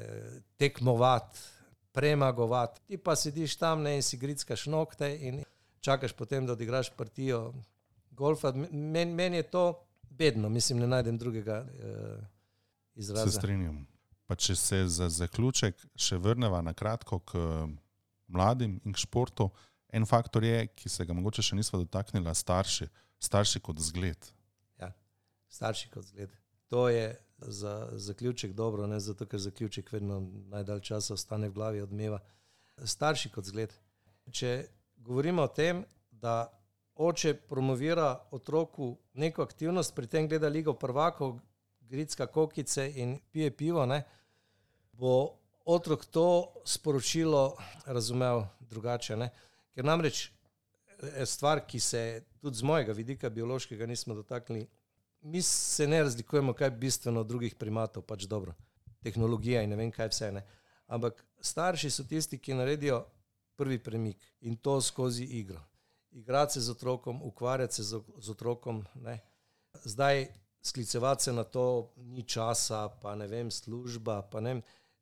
A: tekmovati, premagovati. Ti pa sediš tam, ne, in si grickaš nokte in čakaš potem, da odigraš partijo golfa. Men, meni je to bedno, mislim, ne najdem drugega uh, izraza.
D: Se strinjam. Pa če se za zaključek še vrneva na kratko k mladim in k športu, En faktor je, ki se ga mogoče še nisva dotaknila, starši, starši kot zgled.
A: Ja, starši kot zgled. To je za zaključek dobro, ne zato, ker zaključek vedno najdalj časa ostane v glavi odmeva. Starši kot zgled. Če govorimo o tem, da oče promovira otroku neko aktivnost, pri tem gleda Ligo prvakov, gricka kokice in pije pivo, ne, bo otrok to sporočilo razumel drugače. Ne. Ker namreč stvar, ki se tudi z mojega vidika biološkega nismo dotaknili, mi se ne razlikujemo kaj bistveno od drugih primatov, pač dobro, tehnologija in ne vem kaj vse, ne. Ampak starši so tisti, ki naredijo prvi premik in to skozi igro. Igrati se z otrokom, ukvarjati se z, z otrokom, ne. Zdaj sklicevati se na to, ni časa, pa ne vem, služba, pa ne vem,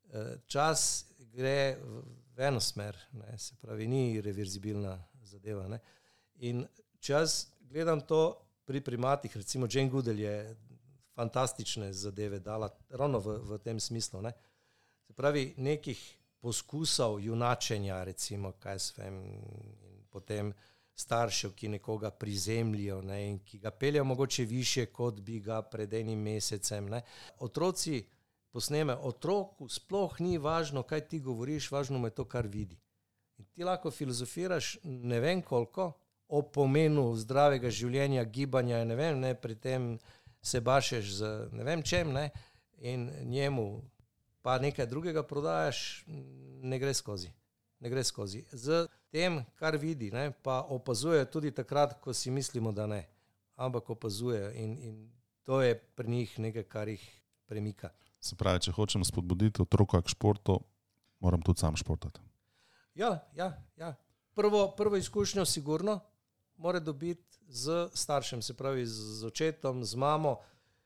A: čas gre v eno smer, ne. Se pravi, ni reverzibilna zadeva, ne. In čas, gledam to pri primatih, recimo Jane Goodall je fantastične zadeve dala ravno v, v tem smislu, ne. Se pravi, nekih poskusov junačenja, recimo, kaj svem, in potem staršev, ki nekoga prizemljajo, ne, in ki ga peljajo mogoče više, kot bi ga pred enim mesecem, ne. Otroci posneme, otroku sploh ni važno, kaj ti govoriš, važno mu je to, kar vidi. In ti lahko filozofiraš ne vem koliko o pomenu zdravega življenja, gibanja, ne vem, ne, pri tem se bašeš z ne vem čem, ne, in njemu pa nekaj drugega prodajaš, ne gre skozi. Ne gre skozi. Z tem, kar vidi, ne, pa opazuje tudi takrat, ko si mislimo, da ne. Ampak opazuje in, in to je pri njih nekaj, kar jih premika.
D: Se pravi, če hočem spodbuditi otroka k športu, moram tudi sam športati.
A: Ja, ja, ja. Prvo, prvo izkušnjo sigurno mora dobiti z staršem, se pravi z očetom, z mamo,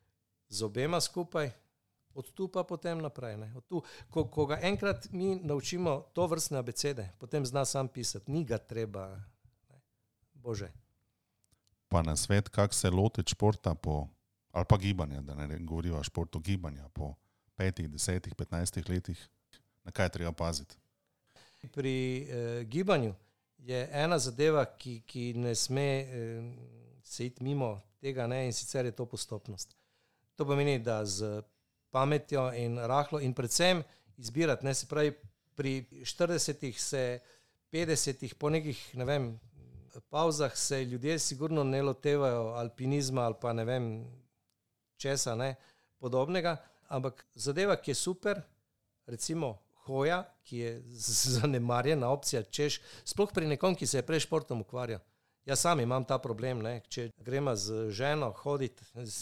A: z obema skupaj, od tu pa potem naprej. Ne. Od tu, ko, ko ga enkrat mi naučimo to vrstne abecede, potem zna sam pisati, ni ga treba, ne. Bože.
D: Pa na svet, kak se lotiti športa po, ali pa gibanja, da ne govoriva o športu, gibanja po petih, desetih, petnajstih letih, na kaj treba paziti?
A: Pri eh, gibanju je ena zadeva, ki, ki ne sme eh, se iti mimo tega, ne, in sicer je to postopnost. To pomeni, da z pametjo in rahlo in predvsem izbirati, ne, se pravi pri štiridesetih se, petdesetih, po nekih, ne vem, pauzah se ljudje sigurno ne lotevajo alpinizma ali pa ne vem česa, ne, podobnega, ampak zadeva, ki je super, recimo hoja, ki je zanemarjena opcija, češ, sploh pri nekom, ki se je prej športom ukvarjal. Jaz sam imam ta problem, ne, če gremo z ženo hoditi,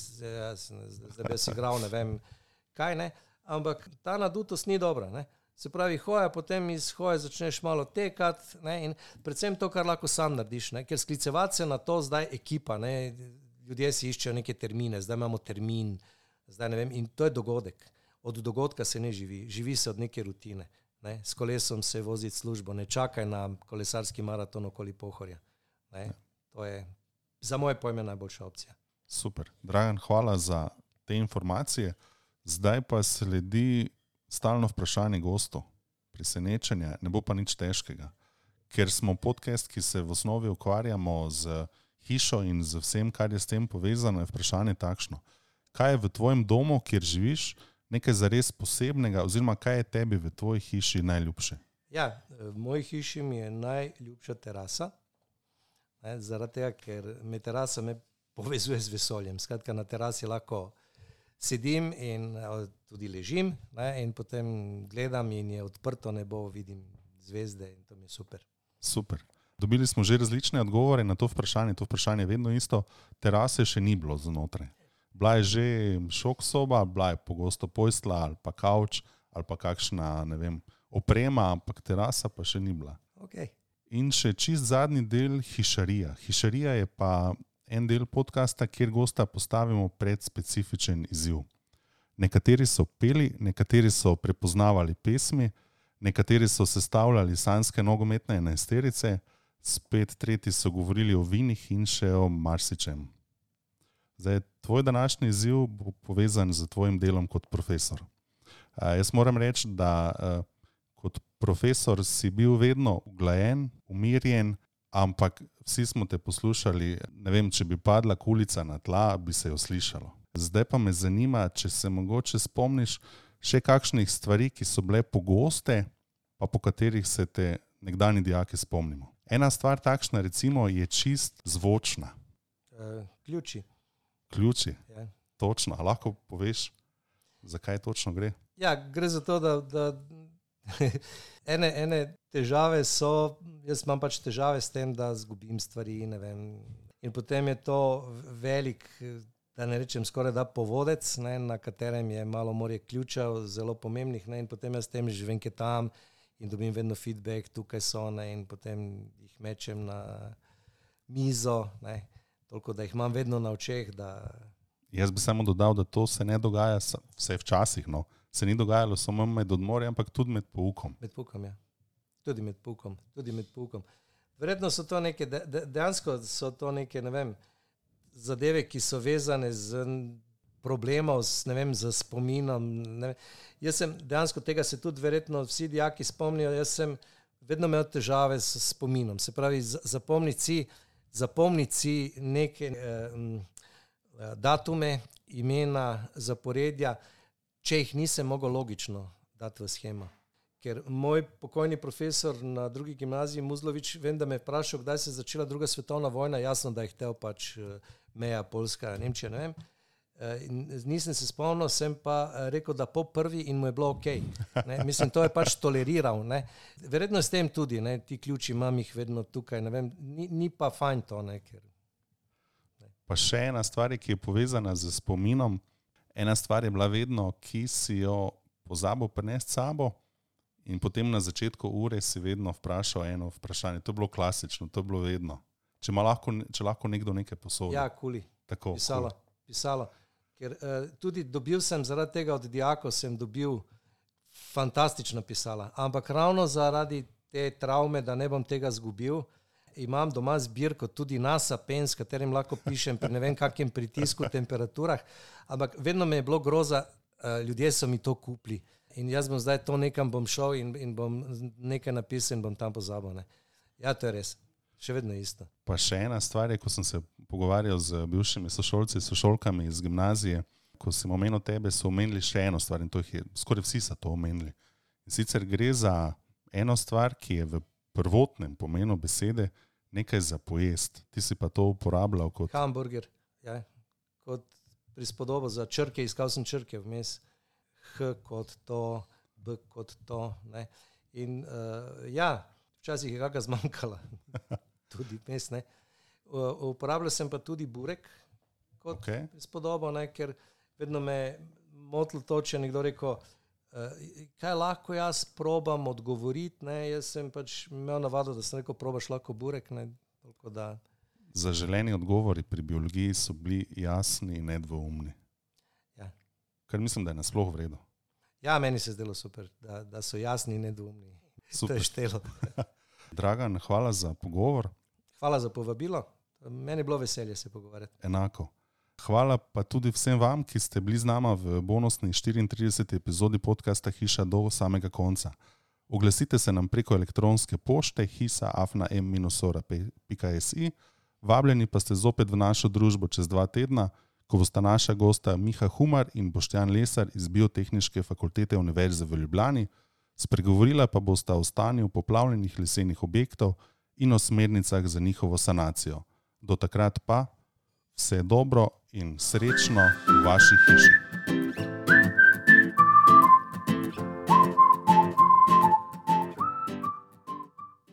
A: zdaj bi si igral, ne vem kaj, ne, ampak ta nadutost ni dobra, ne. Se pravi, hoja, potem iz hoje začneš malo tekati, ne, in predvsem to, kar lahko sam narediš, ne, ker sklicevati se na to zdaj ekipa, ne, ljudje si iščejo neke termine, zdaj imamo termin, zdaj ne vem, in to je dogodek. Od dogodka se ne živi, živi se od neke rutine, ne, s kolesom se voziti službo, ne čakaj na kolesarski maraton okoli Pohorja, ne, to je za moje pojme najboljša opcija.
D: Super, Dragan, hvala za te informacije. Zdaj pa sledi stalno vprašanje gostov, presenečenja, ne bo pa nič težkega, ker smo podcast, ki se v osnovi ukvarjamo z hišo in z vsem, kar je s tem povezano, je vprašanje takšno. Kaj je v tvojem domu, kjer živiš, nekaj zares posebnega, oziroma kaj je tebi v tvoji hiši najljubše?
A: Ja, v moji hiši mi je najljubša terasa, ne, zaradi tega, ker me terasa me povezuje z vesoljem. Skratka, na terasi lahko sedim in tudi ležim, ne, in potem gledam in je odprto nebo, vidim zvezde in to mi je super.
D: Super. Dobili smo že različne odgovore na to vprašanje, to vprašanje je vedno isto, terase še ni bilo znotraj. Bila je že šok soba, bila je pogosto postelja ali pa kavč ali pa kakšna, ne vem, oprema, ampak terasa pa še ni bila.
A: Okay.
D: In še čist zadnji del, hišarija. Hišarija je pa en del podcasta, kjer gosta postavimo pred specifičen izziv. Nekateri so peli, nekateri so prepoznavali pesmi, nekateri so sestavljali sanjske nogometne enajsterice, spet tretji so govorili o vinih in še o marsičem. Zdaj, tvoj današnji izziv bo povezan z tvojim delom kot profesor. Uh, jaz moram reči, da uh, kot profesor si bil vedno uglajen, umirjen, ampak vsi smo te poslušali, ne vem, če bi padla kulica na tla, bi se jo slišalo. Zdaj pa me zanima, če se mogoče spomniš še kakšnih stvari, ki so bile pogoste, pa po katerih se te nekdani dijaki spomnimo. Ena stvar takšna, recimo, je čist zvočna.
A: Uh, ključi.
D: Ključi?
A: Ja.
D: Točno. A lahko poveš, zakaj točno gre?
A: Ja, gre za to, da, da ene, ene težave so, jaz imam pač težave s tem, da zgubim stvari, ne vem. In potem je to velik, da ne rečem skoraj da povodec, ne, na katerem je malo morje ključev, zelo pomembnih, ne, in potem jaz tem živim kje tam in dobim vedno feedback, tukaj so, ne, in potem jih mečem na mizo, ne, toliko, da jih imam vedno na očeh, da...
D: Jaz bi samo dodal, da to se ne dogaja vse včasih, no. Se ni dogajalo samo med odmorjem, ampak tudi med poukom.
A: Med poukom, ja. Tudi med poukom, tudi med poukom. Verjetno so to neke, de, de, dejansko so to neke, ne vem, zadeve, ki so vezane z problemov, z, ne vem, z spominom. Ne vem. Jaz sem, dejansko tega se tudi verjetno vsi dijaki spomnijo, jaz sem vedno imel težave s spominom. Se pravi, zapomniti si, zapomniti si neke eh, datume, imena, zaporedja, če jih nisem mogel logično dati v schemo. Ker moj pokojni profesor na drugi gimnaziji Muzlovič, vem, da me je vprašal, kdaj se je začela druga svetovna vojna, jasno, da je htel pač meja Poljska, Nemčija, ne vem. In nisem se spomnil, sem pa rekel, da po prvi in mu je bilo okej. Okay. Mislim, to je pač toleriral. Ne. Verjetno s tem tudi, ne, ti ključi imam jih vedno tukaj, ne vem, ni, ni pa fajn to. Ne, ker, ne.
D: Pa še ena stvar, ki je povezana z spominom, ena stvar je bila vedno, ki si jo pozabil prinesti s sabo in potem na začetku ure si vedno vprašal eno vprašanje. To je bilo klasično, to je bilo vedno. Če, lahko, če lahko nekdo nekaj posodi.
A: Ja, kuli.
D: Tako,
A: pisalo,
D: kuli.
A: pisalo. Ker uh, tudi dobil sem, zaradi tega od dijakov sem dobil fantastična pisala. Ampak ravno zaradi te travme, da ne bom tega zgubil, imam doma zbirko tudi NASA pen, s katerim lahko pišem pri ne vem kakem pritisku, temperaturah, ampak vedno me je bilo groza, uh, ljudje so mi to kupili. In jaz bom zdaj to nekam bom šel in, in bom nekaj napisal in bom tam pozabil. Ne. Ja, to je res. Še vedno isto.
D: Pa še ena stvar je, ko sem se pogovarjal z bivšimi sošolci, sošolkami iz gimnazije, ko sem omenil tebe, so omenili še eno stvar in to jih je, skoraj vsi so to omenili. In sicer gre za eno stvar, ki je v prvotnem pomenu besede nekaj za pojest. Ti si pa to uporabljal kot...
A: Hamburger, ja. Kot prispodobo za črke, iskal sem črke vmes. H kot to, B kot to. Ne. In uh, ja, včasih je kakšna zmanjkala. Tudi mes, ne. Uh, uporabljal sem pa tudi burek kot okay. prispodobo, ne, ker vedno me motilo to, če nekdo rekel, uh, kaj lahko jaz probam odgovoriti, ne. Jaz sem pač imel navado, da sem rekel, probaš lahko burek, ne. Toliko da...
D: Zaželeni odgovori pri biologiji so bili jasni in nedvoumni.
A: Ja.
D: Kar mislim, da je nasploh v redu.
A: Ja, meni se zdelo super, da, da so jasni in nedvoumni. Super. To je štelo.
D: Dragan, hvala za pogovor.
A: Hvala za povabilo. Meni je bilo veselje se pogovarjati.
D: Enako. Hvala pa tudi vsem vam, ki ste bili z nama v bonusni štiriintrideseti epizodi podcasta Hiša do samega konca. Oglasite se nam preko elektronske pošte hisa afna m minus ora pika si. Vabljeni pa ste zopet v našo družbo čez dva tedna, ko bosta naša gosta Miha Humar in Boštjan Lesar iz Biotehniške fakultete Univerze v Ljubljani. Spregovorila pa bosta o stanju poplavljenih lesenih objektov in o smernicah za njihovo sanacijo. Do takrat pa vse dobro in srečno v vaši hiši.